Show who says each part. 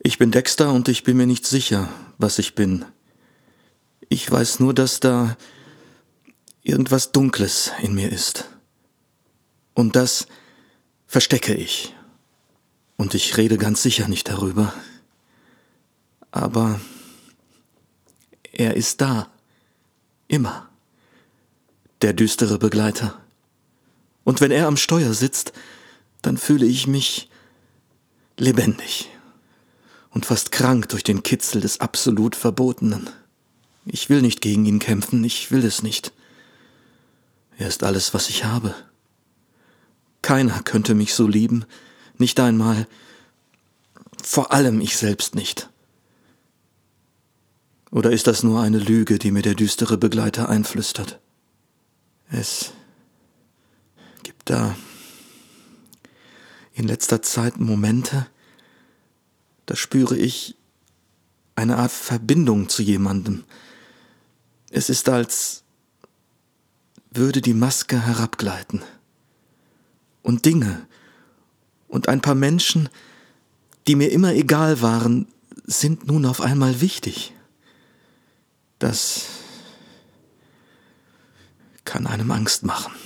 Speaker 1: Ich bin Dexter und ich bin mir nicht sicher, was ich bin. Ich weiß nur, dass da irgendwas Dunkles in mir ist. Und das verstecke ich. Und ich rede ganz sicher nicht darüber. Aber er ist da. Immer. Der düstere Begleiter. Und wenn er am Steuer sitzt, dann fühle ich mich lebendig und fast krank durch den Kitzel des absolut Verbotenen. Ich will nicht gegen ihn kämpfen, ich will es nicht. Er ist alles, was ich habe. Keiner könnte mich so lieben, nicht einmal, vor allem ich selbst nicht. Oder ist das nur eine Lüge, die mir der düstere Begleiter einflüstert? Es gibt da in letzter Zeit Momente, da spüre ich eine Art Verbindung zu jemandem. Es ist, als würde die Maske herabgleiten. Und Dinge und ein paar Menschen, die mir immer egal waren, sind nun auf einmal wichtig. Das kann einem Angst machen.